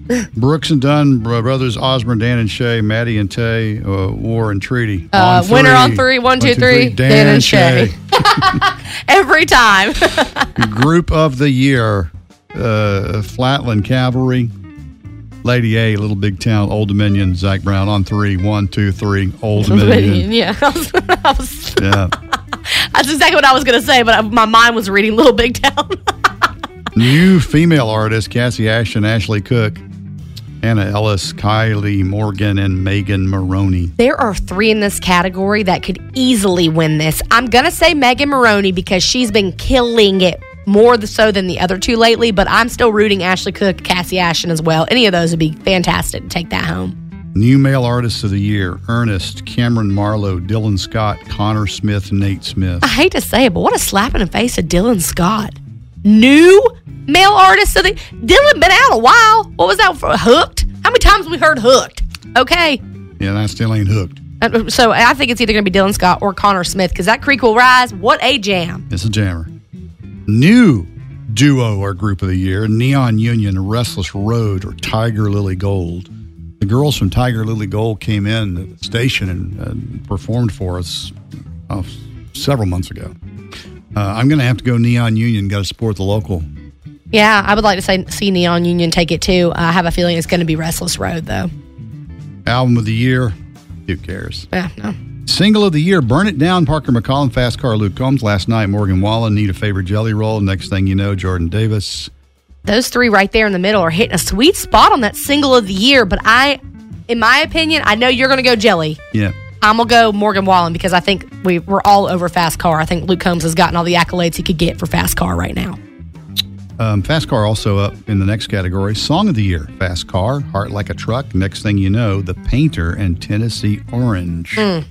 Brooks and Dunn, brothers Osborne, Dan and Shay, Maddie and Tay, uh, War and Treaty. Uh, on winner three. on three. One, One, two, two, three. three. Dan, Dan and and Shay. Shay. Every time. Group of the year, uh, Flatland Cavalry, Lady A, Little Big Town, Old Dominion, Zach Brown on three. One, two, three. Old Dominion. Yeah. I was, I was, Yeah. That's exactly what I was going to say, but I, my mind was reading Little Big Town. New female artists, Cassie Ashton, Ashley Cook, Anna Ellis, Kylie Morgan, and Megan Maroney. There are three in this category that could easily win this. I'm going to say Megan Maroney because she's been killing it more so than the other two lately, but I'm still rooting Ashley Cook, Cassie Ashton as well. Any of those would be fantastic to take that home. New male artists of the year, Ernest, Cameron Marlowe, Dylan Scott, Connor Smith, Nate Smith. I hate to say it, but what a slap in the face of Dylan Scott. New male artist of the Dylan been out a while. What was that for? Hooked? How many times have we heard Hooked? Okay. Yeah, that still ain't hooked. Uh, So I think it's either going to be Dylan Scott or Connor Smith because that Creek will rise. What a jam. It's a jammer. New duo or group of the year, Neon Union, Restless Road, or Tiger Lily Gold. The girls from Tiger Lily Gold came in at the station and uh, performed for us uh, several months ago. Uh, I'm going to have to go Neon Union, got to support the local. Yeah, I would like to say see Neon Union take it too. I have a feeling it's going to be Restless Road though. Album of the year, who cares? Yeah, no. Single of the year, Burn It Down, Parker McCollum, Fast Car, Luke Combs. Last night, Morgan Wallen, Need a Favorite Jelly Roll. Next thing you know, Jordan Davis. Those three right there in the middle are hitting a sweet spot on that single of the year. But I, in my opinion, I know you're going to go Jelly. Yeah. I'm going to go Morgan Wallen because I think we, we're all over Fast Car. I think Luke Combs has gotten all the accolades he could get for Fast Car right now. Um, Fast Car also up in the next category. Song of the year, Fast Car, Heart Like a Truck. Next thing you know, The Painter and Tennessee Orange. Mm.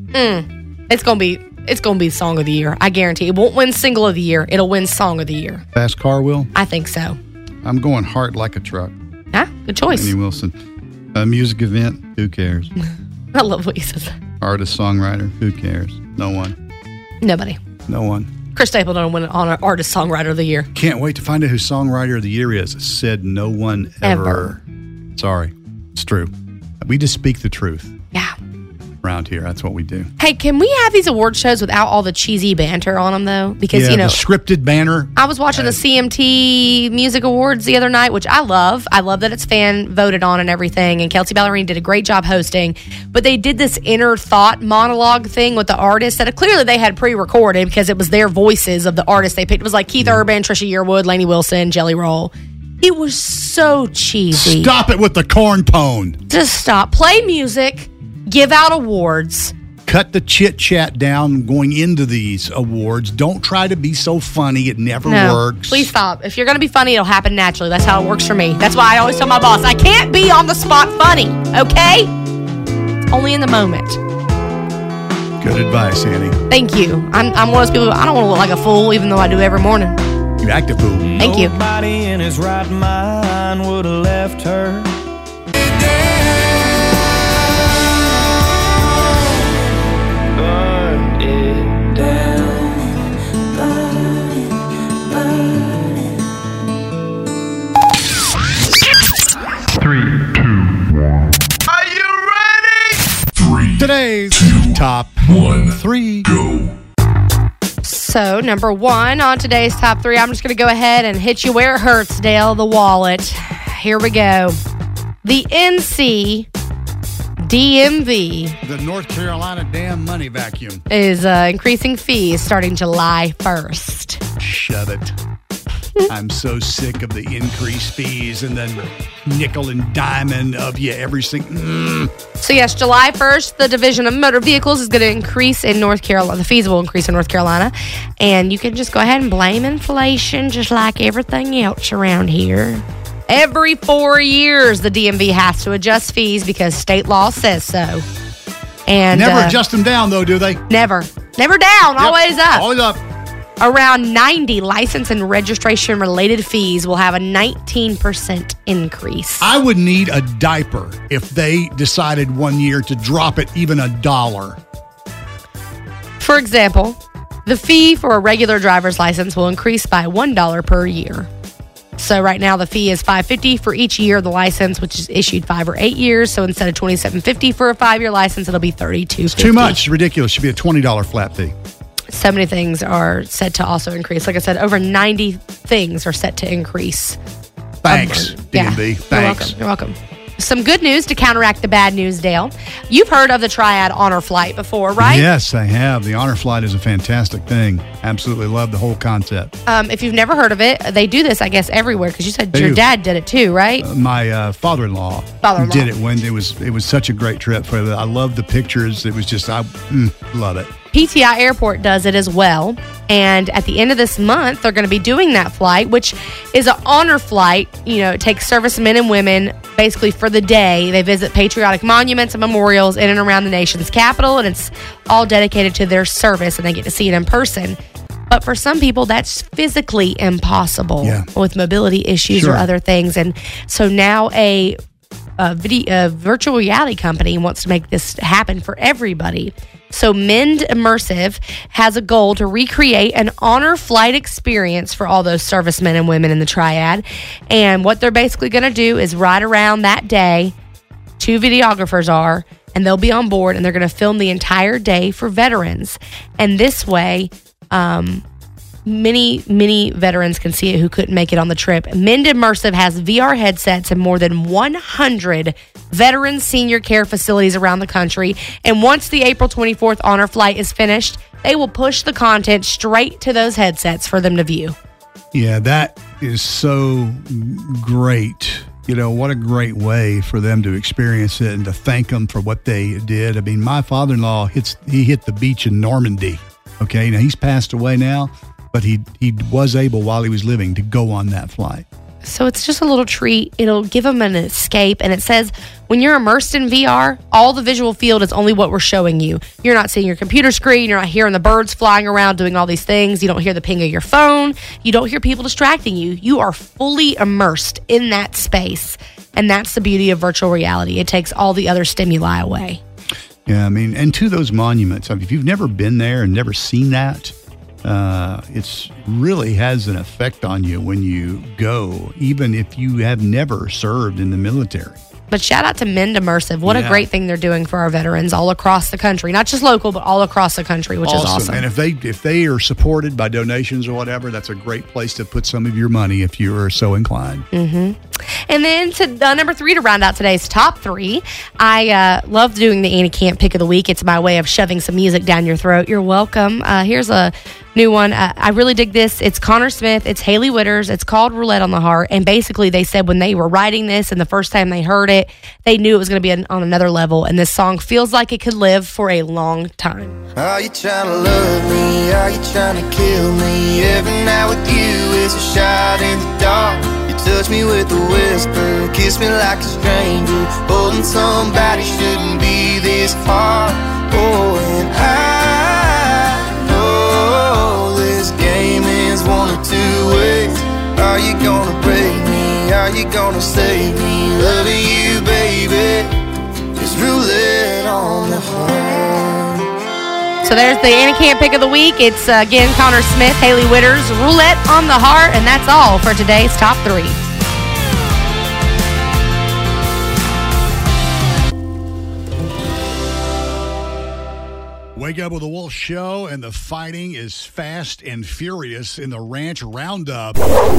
Mm. It's going to be it's going to be Song of the Year. I guarantee. It won't win Single of the Year. It'll win Song of the Year. Fast Car will? I think so. I'm going Heart Like a Truck. Yeah, good choice. Annie Wilson. A music event, who cares? I love what he says. Artist, songwriter, who cares? No one. Nobody. No one. Chris Stapleton win on Artist Songwriter of the Year. Can't wait to find out who Songwriter of the Year is. Said no one ever. Ever. Sorry. It's true. We just speak the truth. Yeah. Around here, that's what we do. Hey, can we have these award shows without all the cheesy banter on them, though? Because, yeah, you know, the scripted banner. I was watching the C M T Music Awards the other night, which I love. I love that it's fan voted on and everything. And Kelsey Ballerini did a great job hosting. But they did this inner thought monologue thing with the artists that clearly they had pre-recorded because it was their voices of the artists they picked. It was like Keith Urban, Trisha Yearwood, Lainey Wilson, Jelly Roll. It was so cheesy. Stop it with the corn pone. Just stop. Play music. Give out awards. Cut the chit chat down going into these awards. Don't try to be so funny. It never no, works. Please stop. If you're going to be funny, it'll happen naturally. That's how it works for me. That's why I always tell my boss, I can't be on the spot funny, okay? Only in the moment. Good advice, Annie. Thank you. I'm, I'm one of those people, I don't want to look like a fool, even though I do every morning. You act a fool. Thank you. Nobody in his right mind would have left her. Today's Two, top one, three. Go. So, number one on today's top three, I'm just going to go ahead and hit you where it hurts, Dale, the wallet. Here we go. The N C D M V. The North Carolina damn money vacuum. Is uh, increasing fees starting July first. Shut it. I'm so sick of the increased fees and then nickel and diamond of you every single. Mm. So yes, July first, the Division of Motor Vehicles is going to increase in North Carolina. The fees will increase in North Carolina. And you can just go ahead and blame inflation just like everything else around here. Every four years, the D M V has to adjust fees because state law says so. And Never uh, adjust them down, though, do they? Never. Never down. Yep. Always up. Always up. Around ninety license and registration related fees will have a nineteen percent increase. I would need a diaper if they decided one year to drop it even a dollar. For example, the fee for a regular driver's license will increase by one dollar per year. So right now the fee is five hundred fifty dollars for each year of the license, which is issued five or eight years. So instead of twenty-seven fifty for a five-year license, it'll be thirty-two fifty. It's too much. It's ridiculous. It should be a twenty dollars flat fee. So many things are set to also increase. Like I said, over ninety things are set to increase. Thanks, um, D and B. Yeah. Thanks. You're welcome. You're welcome. Some good news to counteract the bad news, Dale. You've heard of the Triad Honor Flight before, right? Yes, I have. The Honor Flight is a fantastic thing. Absolutely love the whole concept. Um, if you've never heard of it, they do this, I guess, everywhere, because you said They your do. dad did it too, right? Uh, my uh, father-in-law, Father-in-law. did it when it was it was such a great trip. For the, I love the pictures. It was just I mm, love it. P T I Airport does it as well. And at the end of this month, they're going to be doing that flight, which is an honor flight. You know, it takes servicemen and women basically for the day. They visit patriotic monuments and memorials in and around the nation's capital, and it's all dedicated to their service, and they get to see it in person. But for some people, that's physically impossible Yeah. with mobility issues Sure. or other things. And so now a, a, video, a virtual reality company wants to make this happen for everybody. So Mend Immersive has a goal to recreate an honor flight experience for all those servicemen and women in the Triad. And what they're basically going to do is ride around that day. Two videographers are, and they'll be on board, and they're going to film the entire day for veterans. And this way, um, many, many veterans can see it who couldn't make it on the trip. Mend Immersive has V R headsets in more than one hundred veteran senior care facilities around the country. And once the April twenty-fourth honor flight is finished, they will push the content straight to those headsets for them to view. Yeah, that is so great. You know, what a great way for them to experience it and to thank them for what they did. I mean, my father-in-law, hits, he hit the beach in Normandy. Okay, now he's passed away now, but he he was able while he was living to go on that flight. So it's just a little treat. It'll give them an escape. And it says when you're immersed in V R, all the visual field is only what we're showing you. You're not seeing your computer screen. You're not hearing the birds flying around doing all these things. You don't hear the ping of your phone. You don't hear people distracting you. You are fully immersed in that space. And that's the beauty of virtual reality. It takes all the other stimuli away. Yeah, I mean, and to those monuments, I mean, if you've never been there and never seen that, uh, it's really has an effect on you when you go, even if you have never served in the military. But shout out to Mend Immersive. What Yeah. a great thing they're doing for our veterans all across the country. Not just local, but all across the country, which is awesome. And if they if they are supported by donations or whatever, that's a great place to put some of your money if you are so inclined. Mm-hmm. And then to uh, number three to round out today's top three, I uh, love doing the Annie Camp Pick of the Week. It's my way of shoving some music down your throat. You're welcome. Uh, here's a new one. Uh, I really dig this. It's Connor Smith. It's Haley Witters. It's called Roulette on the Heart. And basically they said when they were writing this and the first time they heard it, they knew it was going to be an, on another level. And this song feels like it could live for a long time. Are you trying to love me? Are you trying to kill me? Every night with you is a shot in the dark. You touch me with a whisper, kiss me like a stranger. Holding somebody shouldn't be this hard. Oh, and I know this game is one or two ways. Are you gonna break me? Are you gonna save me? Loving you, baby, is roulette on the heart. So there's the Annie Camp Pick of the Week. It's, uh, again, Connor Smith, Haley Witters, Roulette on the Heart, and that's all for today's top three. Wake up with the Wolf Show, and the fighting is fast and furious in the Ranch Roundup.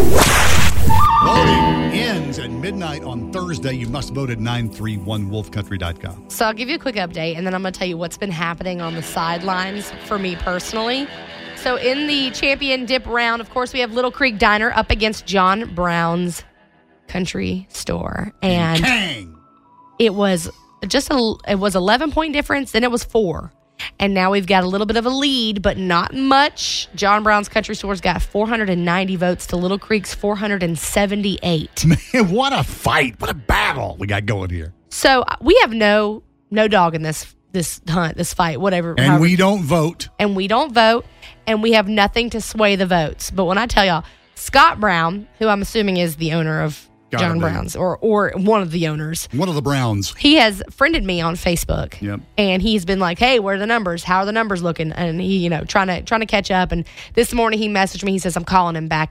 Voting ends at midnight on Thursday. You must vote at nine three one wolf country dot com. So I'll give you a quick update, and then I'm going to tell you what's been happening on the sidelines for me personally. So in the champion dip round, of course, we have Little Creek Diner up against John Brown's Country Store. And Kang. it was just a, it was eleven point difference, then it was four. And now we've got a little bit of a lead, but not much. John Brown's Country Store's got four hundred ninety votes to Little Creek's four hundred seventy-eight. Man, what a fight. What a battle we got going here. So we have no no dog in this this hunt, this fight, whatever. And however. we don't vote. And we don't vote, and we have nothing to sway the votes. But when I tell y'all, Scott Brown, who I'm assuming is the owner of Gotta John be. Brown's, or or one of the owners. One of the Browns. He has friended me on Facebook. Yep. And he's been like, hey, where are the numbers? How are the numbers looking? And he, you know, trying to trying to catch up. And this morning he messaged me. He says, I'm calling him back up.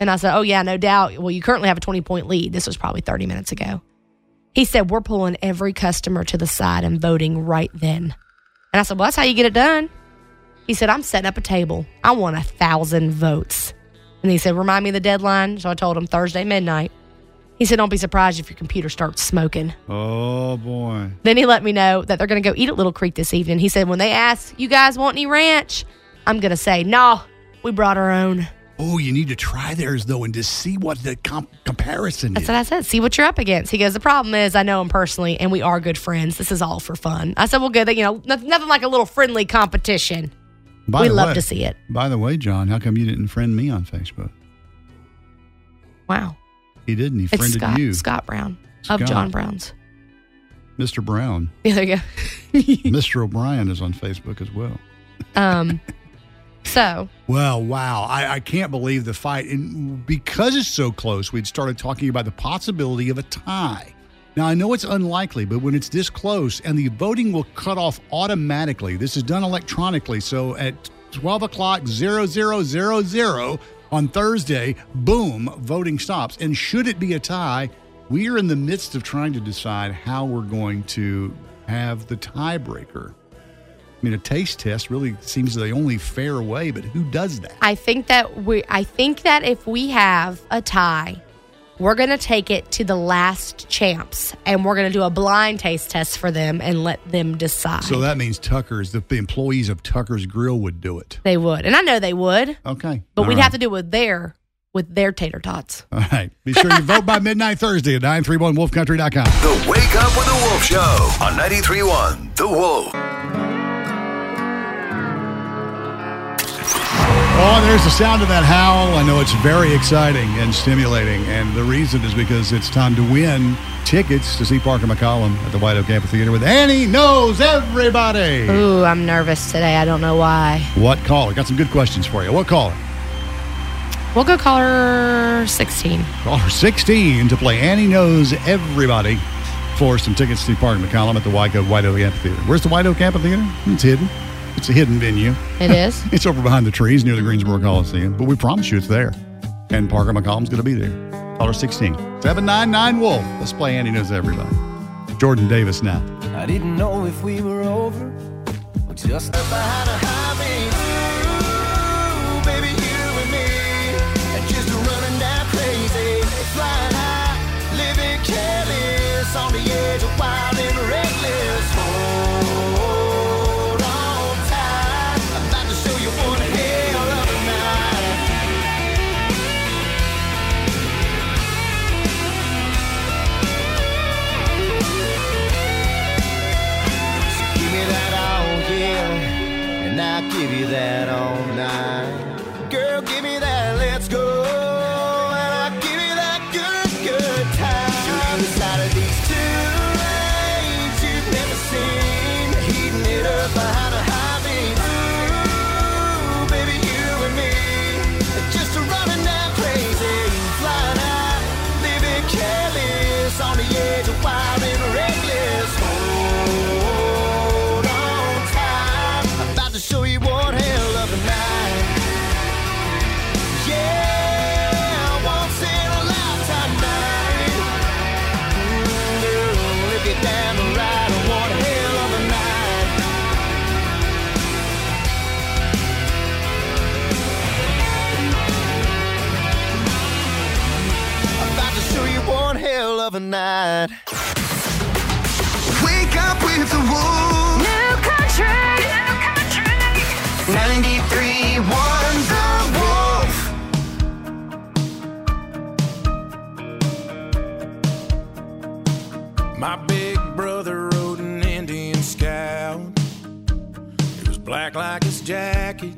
And I said, oh, yeah, no doubt. Well, you currently have a twenty-point lead. This was probably thirty minutes ago. He said, we're pulling every customer to the side and voting right then. And I said, well, that's how you get it done. He said, I'm setting up a table. I want a thousand votes. And he said, remind me of the deadline. So I told him Thursday midnight. He said, don't be surprised if your computer starts smoking. Oh, boy. Then he let me know that they're going to go eat at Little Creek this evening. He said, when they ask, you guys want any ranch? I'm going to say, no, we brought our own. Oh, you need to try theirs, though, and just see what the comp- comparison That's is. what I said. See what you're up against. He goes, the problem is I know him personally, and we are good friends. This is all for fun. I said, well, good. You know, nothing, nothing like a little friendly competition. By we the love way, to see it. By the way, John, how come you didn't friend me on Facebook? Wow. He didn't. He It's friended Scott, you. Scott Brown Scott. of John Brown's. Mister Brown. Yeah, there you go. Mister O'Brien is on Facebook as well. Um, so. Well, wow. I, I can't believe the fight. And because it's so close, we'd started talking about the possibility of a tie. Now, I know it's unlikely, but when it's this close and the voting will cut off automatically, this is done electronically. So at twelve o'clock, zero, zero, zero, zero on Thursday, boom, voting stops. And should it be a tie, we are in the midst of trying to decide how we're going to have the tiebreaker. I mean, a taste test really seems the only fair way, but who does that? I think that we. I think that if we have a tie, we're going to take it to the last champs, and we're going to do a blind taste test for them and let them decide. So that means Tucker's, the, the employees of Tucker's Grill would do it. They would, and I know they would. Okay, but all we'd right. have to do it with their with their tater tots. All right, be sure you vote by midnight Thursday at nine three one wolf country dot com. The Wake Up with the Wolf Show on ninety-three point one The Wolf. Oh, there's the sound of that howl. I know it's very exciting and stimulating, and the reason is because it's time to win tickets to see Parker McCollum at the White Oak Amphitheater with Annie Knows Everybody. Ooh, I'm nervous today. I don't know why. What caller? Got some good questions for you. What caller? We'll go caller sixteen. Caller sixteen to play Annie Knows Everybody for some tickets to see Parker McCollum at the White Oak, White Oak Amphitheater. Where's the White Oak Amphitheater? It's hidden. It's a hidden venue. It is? It's over behind the trees near the Greensboro Coliseum, but we promise you it's there. And Parker McCollum's going to be there. Caller sixteen. seven nine nine Wolf. Let's play Andy Knows Everybody. Jordan Davis now. I didn't know if we were over or just behind a highway. Ooh, baby, you and me. And just running down crazy. Flying high, living careless. On the edge of wild and reckless. Oh. I'll give you that all night. Girl, give me that, let's go. And I'll give you that good, good time. Show you the side of these two lanes you've never seen. Heating it up behind a high beam. Ooh, baby, you and me. Just a running down crazy. Flying high, living careless. On the edge of wild and reckless. Hold on tight. I'm about to show you one hell of a night. Yeah, once in a lifetime night. Mm, girl, if you're down to ride, one hell of a night. I'm about to show you one hell of a night. Wake up with the wolf. New country. ninety-three point one The Wolf. My big brother rode an Indian Scout. It was black like his jacket,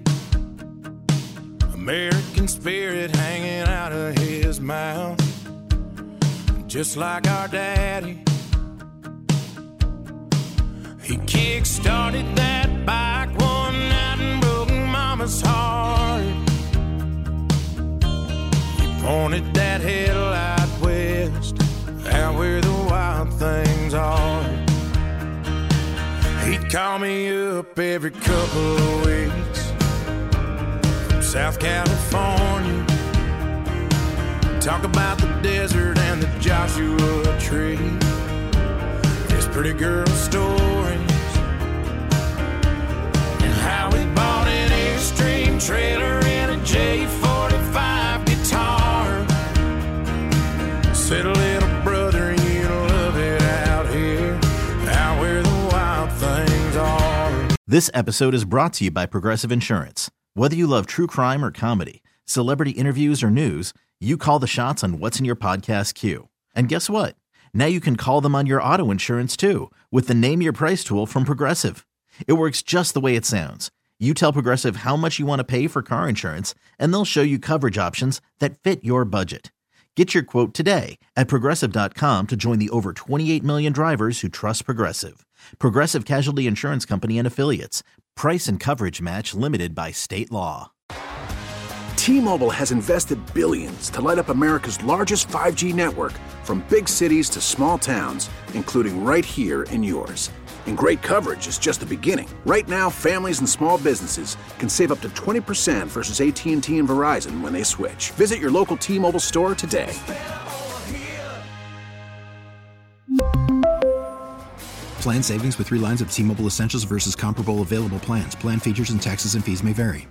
American spirit hanging out of his mouth. Just like our daddy, he kick-started that bike one night and broke Mama's heart. He pointed that headlight west, out where the wild things are. He'd call me up every couple of weeks from South California. Talk about the desert and the Joshua tree. His pretty girl stories. And how he bought an Airstream trailer and a J forty-five guitar. Said, little brother, you love it out here, out where the wild things are. This episode is brought to you by Progressive Insurance. Whether you love true crime or comedy, celebrity interviews or news, you call the shots on what's in your podcast queue. And guess what? Now you can call them on your auto insurance too with the Name Your Price tool from Progressive. It works just the way it sounds. You tell Progressive how much you want to pay for car insurance, and they'll show you coverage options that fit your budget. Get your quote today at Progressive dot com to join the over twenty-eight million drivers who trust Progressive. Progressive Casualty Insurance Company and Affiliates. Price and coverage match limited by state law. T-Mobile has invested billions to light up America's largest five G network, from big cities to small towns, including right here in yours. And great coverage is just the beginning. Right now, families and small businesses can save up to twenty percent versus A T and T and Verizon when they switch. Visit your local T-Mobile store today. Plan savings with three lines of T-Mobile Essentials versus comparable available plans. Plan features and taxes and fees may vary.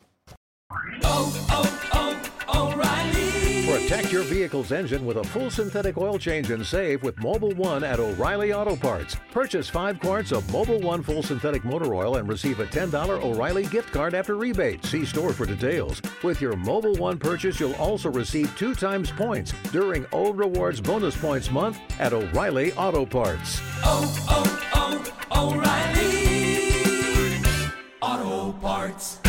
Protect your vehicle's engine with a full synthetic oil change and save with Mobil one at O'Reilly Auto Parts. Purchase five quarts of Mobil one full synthetic motor oil and receive a ten dollars O'Reilly gift card after rebate. See store for details. With your Mobil one purchase, you'll also receive two times points during O Rewards Bonus Points Month at O'Reilly Auto Parts. Oh, oh, oh, O'Reilly Auto Parts.